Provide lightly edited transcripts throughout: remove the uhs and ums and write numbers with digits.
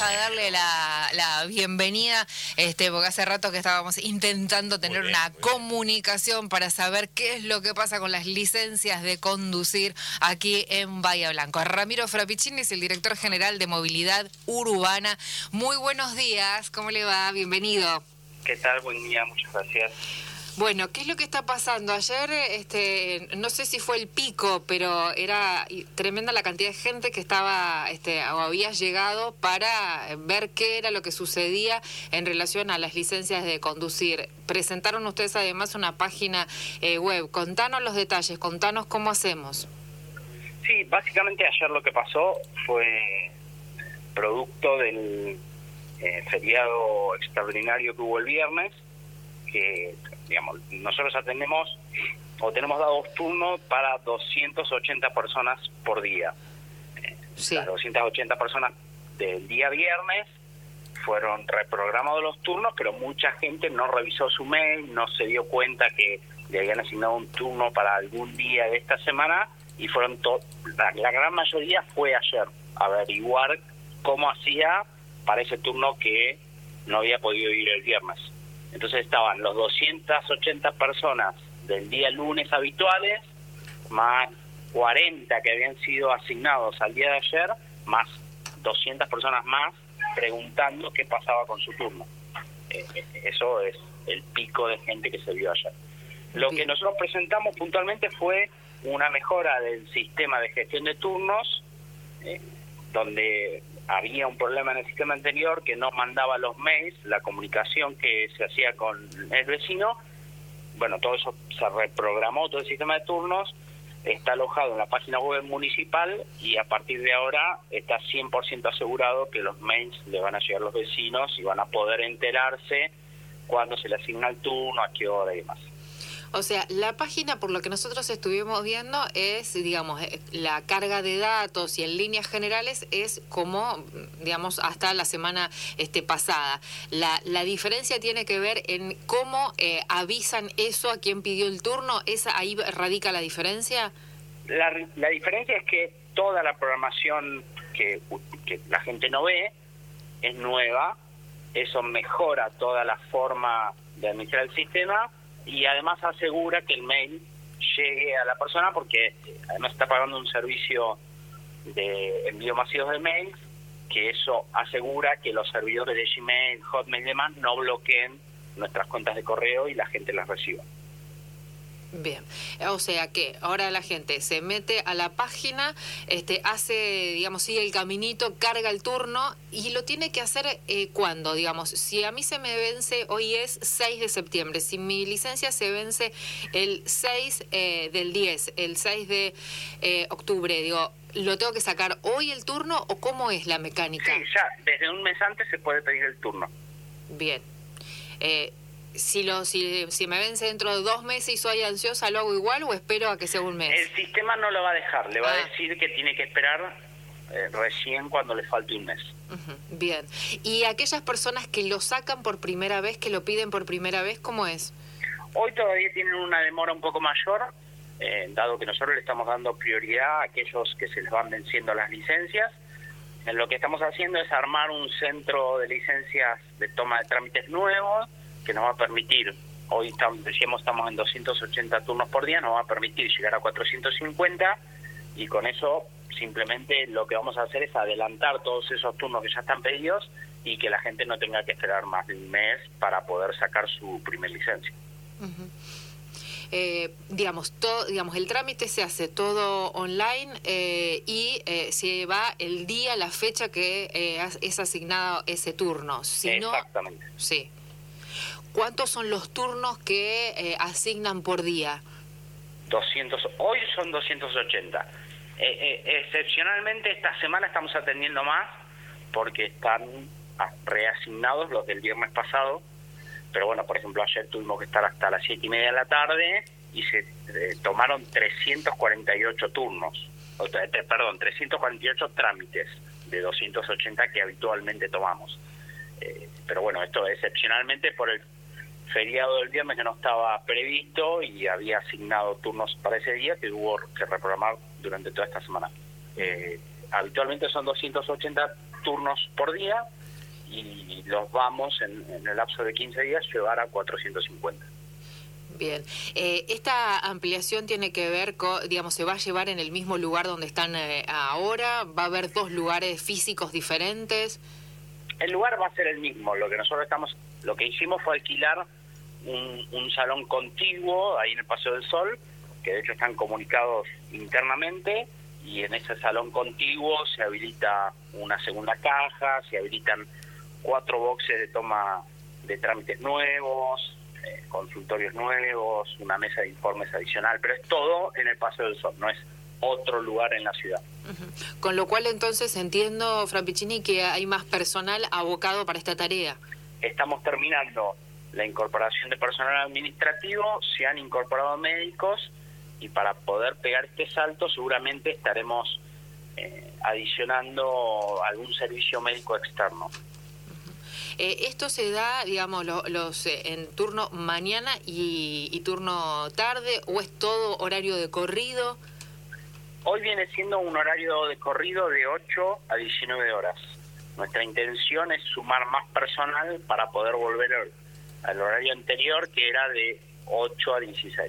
a darle la bienvenida, porque hace rato que estábamos intentando tener una comunicación para saber qué es lo que pasa con las licencias de conducir aquí en Bahía Blanco. Ramiro Frappicini es el director general de Movilidad Urbana. Muy buenos días, ¿cómo le va? Bienvenido. ¿Qué tal? Buen día, muchas gracias. Bueno, ¿qué es lo que está pasando? Ayer, no sé si fue el pico, pero era tremenda la cantidad de gente que estaba, o había llegado para ver qué era lo que sucedía en relación a las licencias de conducir. Presentaron ustedes además una página web. Contanos los detalles, contanos cómo hacemos. Sí, básicamente ayer lo que pasó fue producto del feriado extraordinario que hubo el viernes, que digamos, nosotros tenemos dados turnos para 280 personas por día. Sí. Las 280 personas del día viernes fueron reprogramados los turnos, pero mucha gente no revisó su mail, no se dio cuenta que le habían asignado un turno para algún día de esta semana, y fueron la gran mayoría fue ayer a averiguar cómo hacía para ese turno que no había podido ir el viernes. Entonces estaban los 280 personas del día lunes habituales, más 40 que habían sido asignados al día de ayer, más 200 personas más preguntando qué pasaba con su turno. Eso es el pico de gente que se vio ayer. Lo que nosotros presentamos puntualmente fue una mejora del sistema de gestión de turnos, donde había un problema en el sistema anterior que no mandaba los mails, la comunicación que se hacía con el vecino. Bueno, todo eso se reprogramó, todo el sistema de turnos está alojado en la página web municipal, y a partir de ahora está 100% asegurado que los mails le van a llegar a los vecinos y van a poder enterarse cuándo se le asigna el turno, a qué hora y demás. O sea, la página, por lo que nosotros estuvimos viendo, es, digamos, la carga de datos y en líneas generales es como, digamos, hasta la semana pasada. La diferencia tiene que ver en cómo avisan eso a quien pidió el turno. ¿Ahí radica la diferencia? La diferencia es que toda la programación que la gente no ve es nueva. Eso mejora toda la forma de administrar el sistema, y además asegura que el mail llegue a la persona, porque además está pagando un servicio de envío masivos de mails, que eso asegura que los servidores de Gmail, Hotmail y demás no bloqueen nuestras cuentas de correo y la gente las reciba. Bien, o sea que ahora la gente se mete a la página, hace, digamos, sigue el caminito, carga el turno, y lo tiene que hacer ¿cuándo? Digamos, si a mí se me vence, hoy es 6 de septiembre, si mi licencia se vence el 6 del 10, el 6 de octubre, digo, ¿lo tengo que sacar hoy el turno o cómo es la mecánica? Sí, ya desde un mes antes se puede pedir el turno. Bien. Si me vence dentro de 2 meses y soy ansiosa, ¿lo hago igual o espero a que sea un mes? El sistema no lo va a dejar, le va a decir que tiene que esperar recién cuando le falte un mes. Bien. ¿Y aquellas personas que lo sacan por primera vez, que lo piden por primera vez, cómo es? Hoy todavía tienen una demora un poco mayor, dado que nosotros le estamos dando prioridad a aquellos que se les van venciendo las licencias. Lo que estamos haciendo es armar un centro de licencias de toma de trámites nuevos, que nos va a permitir, hoy estamos en 280 turnos por día, nos va a permitir llegar a 450, y con eso simplemente lo que vamos a hacer es adelantar todos esos turnos que ya están pedidos, y que la gente no tenga que esperar más de un mes para poder sacar su primer licencia. Digamos, el trámite se hace todo online, y se va el día, la fecha que es asignado ese turno. Si Exactamente. No, sí. ¿Cuántos son los turnos que asignan por día? 200, hoy son 280. Excepcionalmente esta semana estamos atendiendo más porque están reasignados los del viernes pasado, pero bueno, por ejemplo, ayer tuvimos que estar hasta las 7:30 de la tarde y se tomaron 348 turnos, 348 trámites de 280 que habitualmente tomamos. Pero bueno, esto excepcionalmente por el feriado del viernes que no estaba previsto y había asignado turnos para ese día que hubo que reprogramar durante toda esta semana. Habitualmente son 280 turnos por día y los vamos en el lapso de 15 días llevar a 450. Bien. ¿Esta ampliación tiene que ver con, digamos, se va a llevar en el mismo lugar donde están ahora? ¿Va a haber 2 lugares físicos diferentes? El lugar va a ser el mismo. Lo que hicimos fue alquilar un salón contiguo ahí en el Paseo del Sol, que de hecho están comunicados internamente, y en ese salón contiguo se habilita una segunda caja, se habilitan 4 boxes de toma de trámites nuevos, consultorios nuevos, una mesa de informes adicional, pero es todo en el Paseo del Sol, no es otro lugar en la ciudad. Uh-huh. Con lo cual entonces entiendo, Fra Piccini, que hay más personal abocado para esta tarea. Estamos terminando la incorporación de personal administrativo, se han incorporado médicos y para poder pegar este salto seguramente estaremos adicionando algún servicio médico externo. ¿Esto se da, digamos, en turno mañana y turno tarde, o es todo horario de corrido? Hoy viene siendo un horario de corrido de 8 a 19 horas. Nuestra intención es sumar más personal para poder volver al horario anterior, que era de 8 a 16.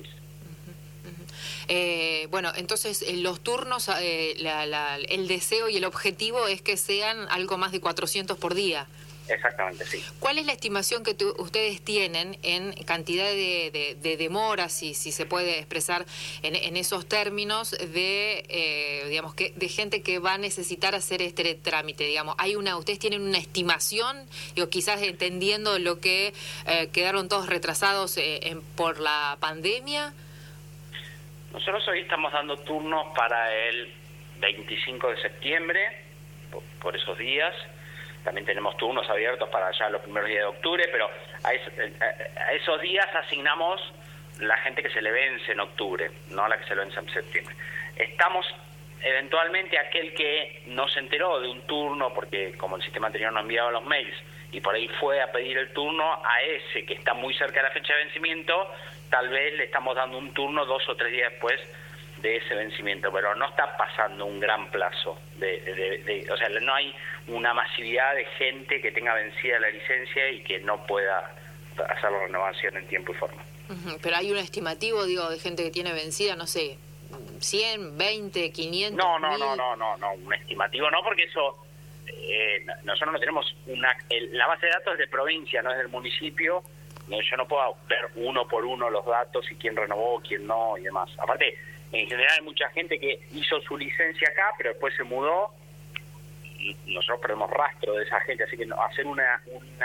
Bueno, entonces los turnos, el deseo y el objetivo es que sean algo más de 400 por día. Exactamente, sí. ¿Cuál es la estimación que ustedes tienen en cantidad de demoras, si se puede expresar en esos términos, digamos, de gente que va a necesitar hacer este trámite? Digamos, ¿ustedes tienen una estimación? Digo, quizás entendiendo lo que quedaron todos retrasados por la pandemia. Nosotros hoy estamos dando turnos para el 25 de septiembre, por esos días. También tenemos turnos abiertos para ya los primeros días de octubre, pero a esos días asignamos la gente que se le vence en octubre, no la que se le vence en septiembre. Estamos, eventualmente, aquel que no se enteró de un turno, porque como el sistema anterior no enviaba los mails, y por ahí fue a pedir el turno, a ese que está muy cerca de la fecha de vencimiento, tal vez le estamos dando un turno 2 o 3 días después de ese vencimiento, pero no está pasando un gran plazo o sea, no hay una masividad de gente que tenga vencida la licencia y que no pueda hacer la renovación en tiempo y forma. Uh-huh. Pero hay un estimativo, digo, de gente que tiene vencida, no sé, 100, 20, 500. No, un estimativo no, porque eso nosotros no tenemos la base de datos es de provincia, no es del municipio. Yo no puedo ver uno por uno los datos y quién renovó, quién no y demás. Aparte, en general hay mucha gente que hizo su licencia acá, pero después se mudó y nosotros perdemos rastro de esa gente, así que hacer una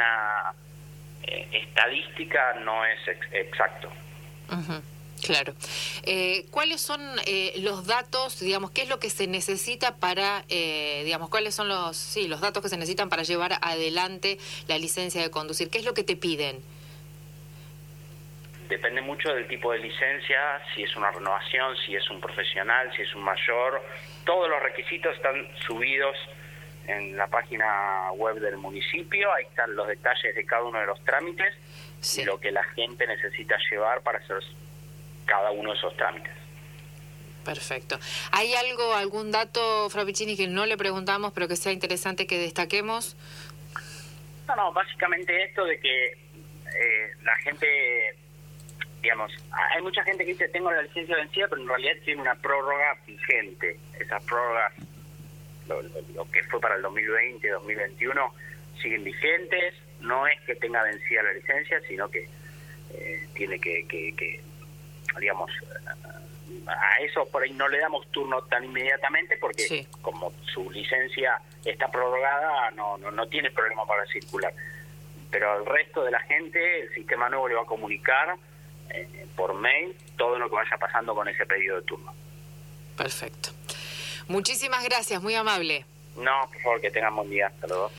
estadística no es exacto. Uh-huh. Claro. ¿Cuáles son los datos, digamos, qué es lo que se necesita para, digamos, cuáles son los datos que se necesitan para llevar adelante la licencia de conducir? ¿Qué es lo que te piden? Depende mucho del tipo de licencia, si es una renovación, si es un profesional, si es un mayor. Todos los requisitos están subidos en la página web del municipio. Ahí están los detalles de cada uno de los trámites, sí, y lo que la gente necesita llevar para hacer cada uno de esos trámites. Perfecto. ¿Hay algún dato, Fra Piccini, que no le preguntamos, pero que sea interesante que destaquemos? No, básicamente esto de que la gente, digamos, hay mucha gente que dice tengo la licencia vencida, pero en realidad tiene una prórroga vigente. Esas prórrogas, lo que fue para el 2020, 2021, siguen vigentes. No es que tenga vencida la licencia, sino que tiene que digamos, a eso por ahí no le damos turno tan inmediatamente porque sí, como su licencia está prorrogada, no tiene problema para circular. Pero al resto de la gente, el sistema nuevo le va a comunicar por mail todo lo que vaya pasando con ese pedido de turno. Perfecto. Muchísimas gracias, muy amable. No, por favor, que tengan buen día. Hasta luego.